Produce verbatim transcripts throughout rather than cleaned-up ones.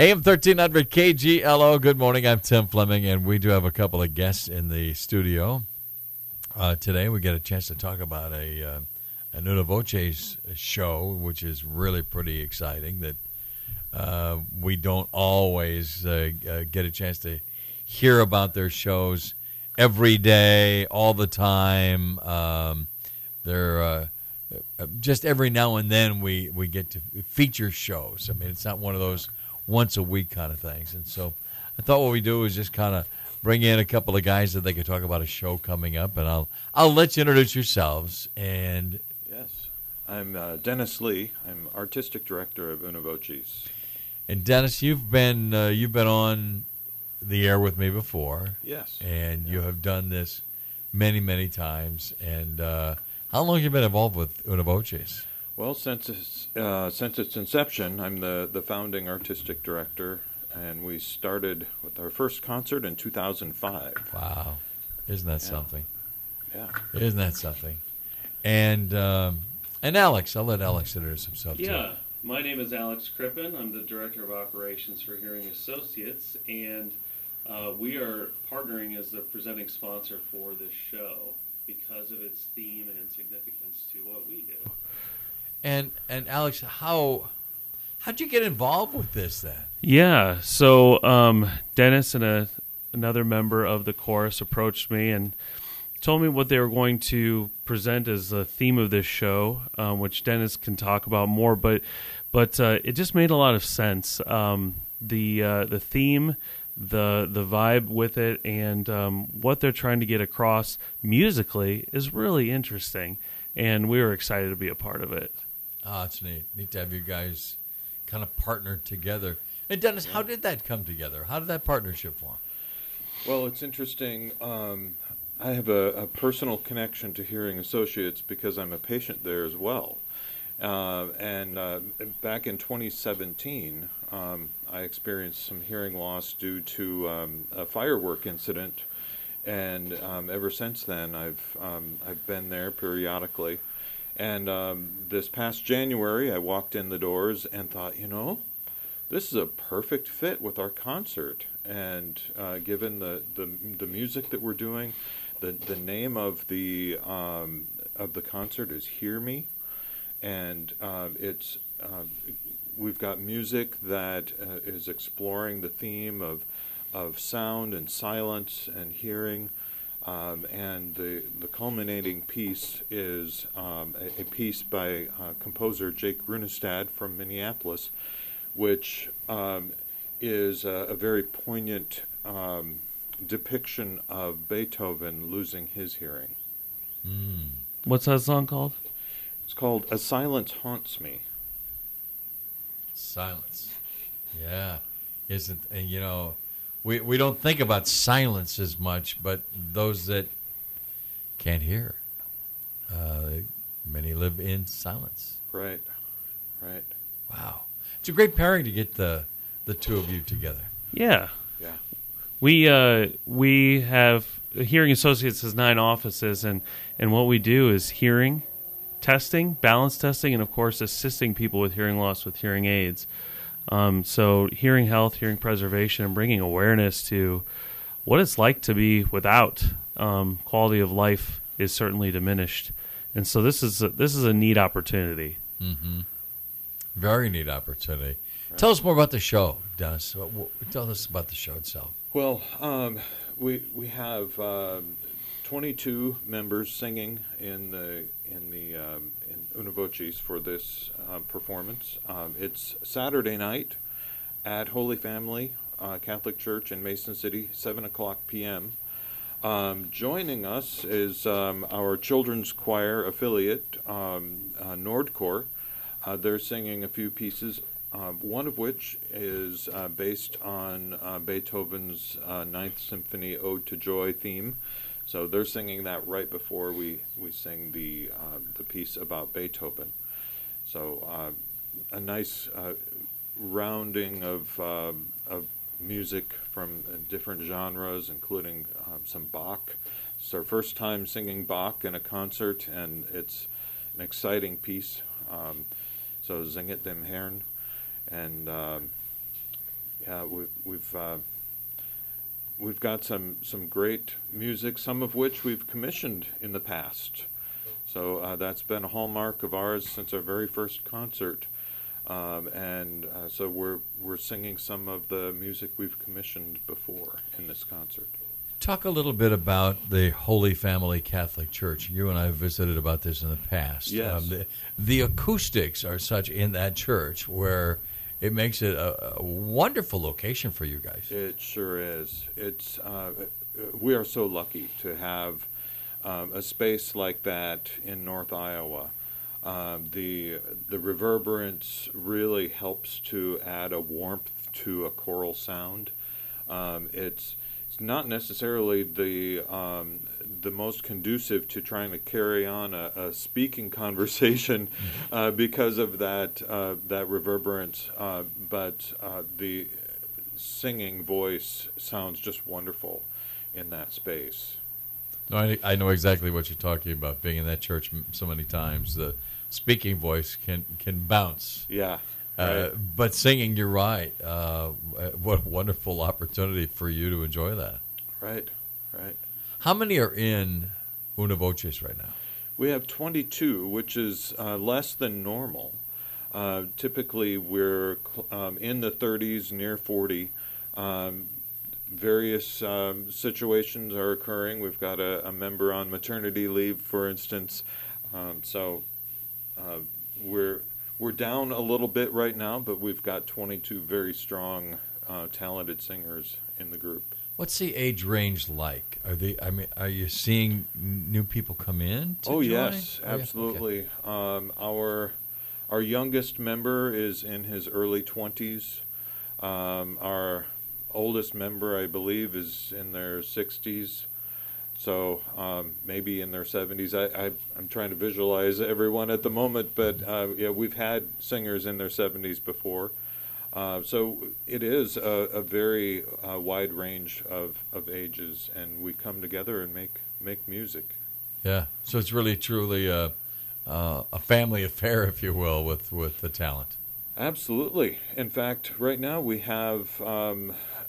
A M thirteen hundred K G L O. Good morning. I'm Tim Fleming, and we do have a couple of guests in the studio. Uh, today we get a chance to talk about a uh, an Una Voces show, which is really pretty exciting, that uh, we don't always uh, uh, get a chance to hear about their shows every day, all the time. Um, they're uh, just every now and then we, we get to feature shows. I mean, it's not one of those once a week kind of things. And so I thought what we do is just kind of bring in a couple of guys that they could talk about a show coming up, and I'll I'll let you introduce yourselves. And yes, I'm uh, Dennis Lee. I'm artistic director of Una Voces. And Dennis, you've been uh, you've been on the air with me before. Yes, and yeah. you have done this many many times. And uh, how long have you been involved with Una Voces? Well, since its uh, since its inception, I'm the the founding artistic director. And we started with our first concert in two thousand five. Wow. Isn't that yeah. something? Yeah. Isn't that something? And um, and Alex, I'll let Alex introduce himself too. Yeah, my name is Alex Crippen. I'm the Director of Operations for Hearing Associates, and uh, we are partnering as the presenting sponsor for this show because of its theme and significance to what we do. And and Alex, how how'd you get involved with this then? Yeah, so um, Dennis and a, another member of the chorus approached me and told me what they were going to present as the theme of this show, um, which Dennis can talk about more. But but uh, it just made a lot of sense. Um, the uh, the theme, the the vibe with it, and um, what they're trying to get across musically is really interesting, and we were excited to be a part of it. Oh, it's neat. Neat to have you guys kind of partnered together. And Dennis, how did that come together? How did that partnership form? Well, it's interesting. Um, I have a, a personal connection to Hearing Associates because I'm a patient there as well. Uh, and uh, back in twenty seventeen, um, I experienced some hearing loss due to um, a firework incident. And um, ever since then, I've um, I've been there periodically. And um, this past January, I walked in the doors and thought, you know, this is a perfect fit with our concert, and uh, given the, the the music that we're doing, the the name of the um, of the concert is "Hear Me," and um, it's uh, we've got music that uh, is exploring the theme of of sound and silence and hearing, um, and the the culminating piece is um, a, a piece by uh, composer Jake Runestad from Minneapolis, which um, is a, a very poignant um, depiction of Beethoven losing his hearing. Mm. What's that song called? It's called "A Silence Haunts Me." Silence. Yeah. Isn't, and you know, we, we don't think about silence as much, but those that can't hear, uh, many live in silence. Right, right. Wow. It's a great pairing to get the the two of you together. Yeah. Yeah. We uh, we have Hearing Associates has nine offices, and, and what we do is hearing testing, balance testing, and of course assisting people with hearing loss with hearing aids. Um, so hearing health, hearing preservation, and bringing awareness to what it's like to be without um, quality of life is certainly diminished, and so this is a, this is a neat opportunity. Mm-hmm. Very neat opportunity. Right. Tell us more about the show, Dennis. Tell us about the show itself. Well, um, we we have um, twenty-two members singing in the in the um, in Una Voces for this uh, performance. Um, it's Saturday night at Holy Family uh, Catholic Church in Mason City, seven o'clock p.m. Um, joining us is um, our children's choir affiliate, um, uh, Nordchor. Uh, they're singing a few pieces, uh, one of which is uh, based on uh, Beethoven's uh, Ninth Symphony Ode to Joy theme. So they're singing that right before we, we sing the uh, the piece about Beethoven. So uh, a nice uh, rounding of uh, of music from uh, different genres, including um, some Bach. It's our first time singing Bach in a concert, and it's an exciting piece. Um, so Singet dem Herrn, and um, yeah, we've we've uh, we've got some some great music, some of which we've commissioned in the past. So uh, that's been a hallmark of ours since our very first concert, um, and uh, so we're we're singing some of the music we've commissioned before in this concert. Talk a little bit about the Holy Family Catholic Church. You and I have visited about this in the past. Yes. Um, the, the acoustics are such in that church where it makes it a, a wonderful location for you guys. It sure is. It's uh, we are so lucky to have um, a space like that in North Iowa. Um, the the reverberance really helps to add a warmth to a choral sound. Um, it's It's not necessarily the um, the most conducive to trying to carry on a, a speaking conversation uh, because of that uh, that reverberance, uh, but uh, the singing voice sounds just wonderful in that space. No, I, I know exactly what you're talking about. Being in that church m- so many times, the speaking voice can can bounce. Yeah. Uh, Right. but singing, you're right. Uh, what a wonderful opportunity for you to enjoy that. Right, right. How many are in Una Voces right now? We have twenty-two, which is uh, less than normal. Uh, typically, we're um, in the thirties, near forty. Um, various um, situations are occurring. We've got a, a member on maternity leave, for instance. Um, so uh, we're we're down a little bit right now, but we've got twenty-two very strong, uh, talented singers in the group. What's the age range like? Are they? I mean, are you seeing n- new people come in? To Oh join? yes, Oh, yeah? absolutely. Okay. Um, our our youngest member is in his early twenties. Um, our oldest member, I believe, is in their sixties. So um, maybe in their seventies. I, I I'm trying to visualize everyone at the moment, but uh, yeah, we've had singers in their seventies before. Uh, so it is a, a very uh, wide range of, of ages, and we come together and make make music. Yeah. So it's really truly a uh, a family affair, if you will, with with the talent. Absolutely. In fact, right now we have um,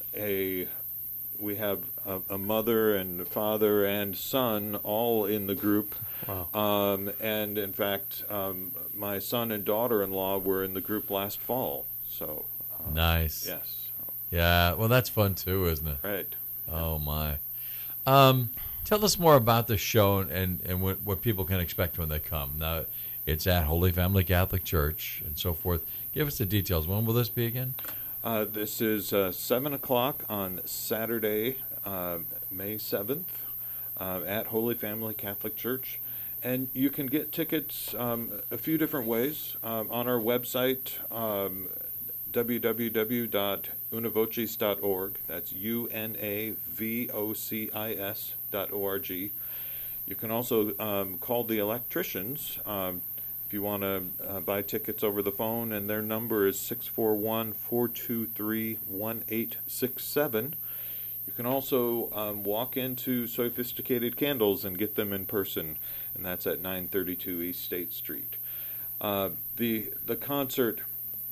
a we have a, a mother and father and son all in the group. Wow. Um, and in fact, um, my son and daughter-in-law were in the group last fall. So uh, Nice. yes, Yeah. Well, that's fun too, isn't it? right. Oh my. Um, tell us more about the show and and what, what people can expect when they come. Now, it's at Holy Family Catholic Church and so forth. Give us the details. When will this be again? Uh, this is uh, seven o'clock on Saturday, uh, May seventh, uh, at Holy Family Catholic Church. And you can get tickets um, a few different ways um, on our website, um, w w w dot unavocis dot org. That's U N A V O C I S dot O R G. You can also um, call the electricians um, if you want to uh, buy tickets over the phone, and their number is six four one, four two three, one eight six seven. You can also um, walk into Sophisticated Candles and get them in person, and that's at nine thirty-two East State Street. Uh, the the concert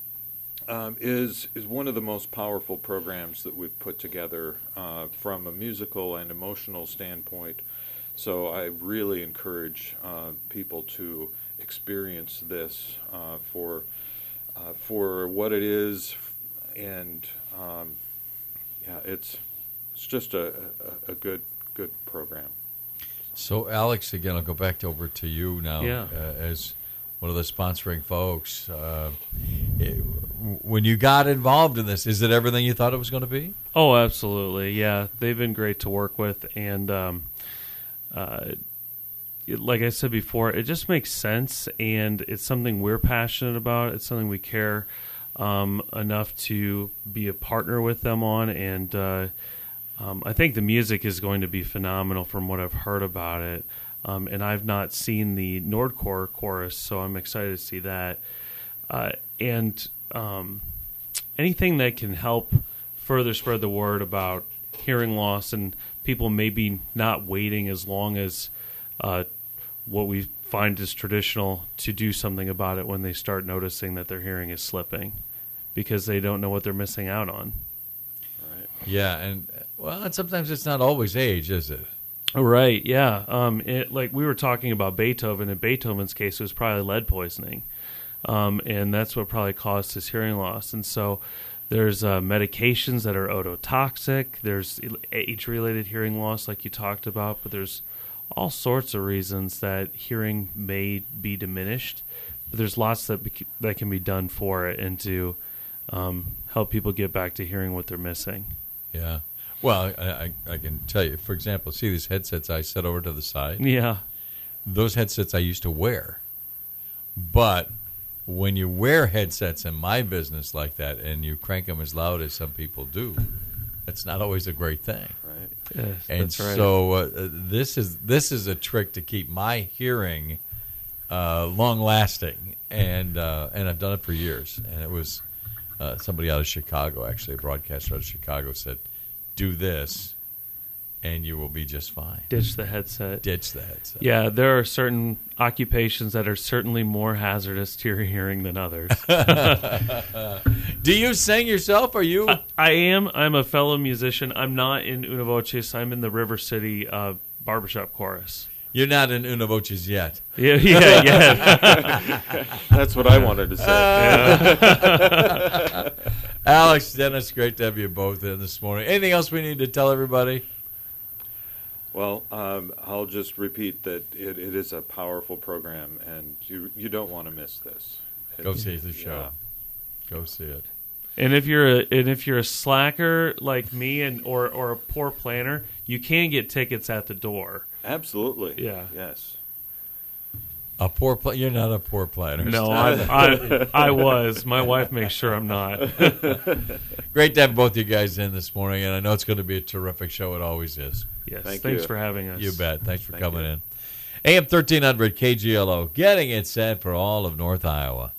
um, is is one of the most powerful programs that we've put together uh, from a musical and emotional standpoint. So I really encourage uh, people to experience this uh, for uh, for what it is, and um, yeah, it's it's just a, a, a good good program. So, Alex, again, I'll go back to, over to you now Yeah. uh, as one of the sponsoring folks. Uh, it, when you got involved in this, is it everything you thought it was going to be? Oh, absolutely. Yeah, they've been great to work with, and um, uh, it, like I said before, it just makes sense, and it's something we're passionate about. It's something we care um, enough to be a partner with them on, and uh, um, I think the music is going to be phenomenal from what I've heard about it. Um, and I've not seen the Nordcore chorus, so I'm excited to see that. Uh, and um, anything that can help further spread the word about hearing loss and people maybe not waiting as long as uh, what we find is traditional to do something about it when they start noticing that their hearing is slipping because they don't know what they're missing out on. Yeah, and well, and sometimes it's not always age, is it? Right, yeah. Um, it, like we were talking about Beethoven. In Beethoven's case, it was probably lead poisoning. Um, and that's what probably caused his hearing loss. And so there's uh, medications that are ototoxic. There's age-related hearing loss like you talked about, but there's all sorts of reasons that hearing may be diminished. But there's lots that bec- that can be done for it and to um, help people get back to hearing what they're missing. Yeah. Well, I, I, I can tell you, for example, see these headsets I set over to the side? Yeah. Those headsets I used to wear. But when you wear headsets in my business like that and you crank them as loud as some people do, that's not always a great thing. Right. Yes, And that's right. so uh, this is this is a trick to keep my hearing uh, long lasting, and uh, and I've done it for years. And it was uh, somebody out of Chicago, actually, a broadcaster out of Chicago, said, "Do this, and you will be just fine." Ditch the headset. Ditch the headset. Yeah, there are certain occupations that are certainly more hazardous to your hearing than others. Do you sing yourself? Are you? I, I am. I'm a fellow musician. I'm not in Una Voces. I'm in the River City uh, Barbershop Chorus. You're not in Una Voces yet. Yeah, yeah, yeah. That's what I wanted to say. Uh, Alex, Dennis, great to have you both in this morning. Anything else we need to tell everybody? Well, um, I'll just repeat that it, it is a powerful program, and you you don't want to miss this. Go It's- see the show. yeah. Go see it. And if you're a and if you're a slacker like me and or or a poor planner, you can get tickets at the door. Absolutely. Yeah. Yes. A poor pla- You're not a poor planner. No, I, I I was. My wife makes sure I'm not. Great to have both you guys in this morning, and I know it's going to be a terrific show. It always is. Yes. Thank Thanks you. for having us. You bet. Thanks for Thank coming you. in. A M thirteen hundred K G L O, getting it set for all of North Iowa.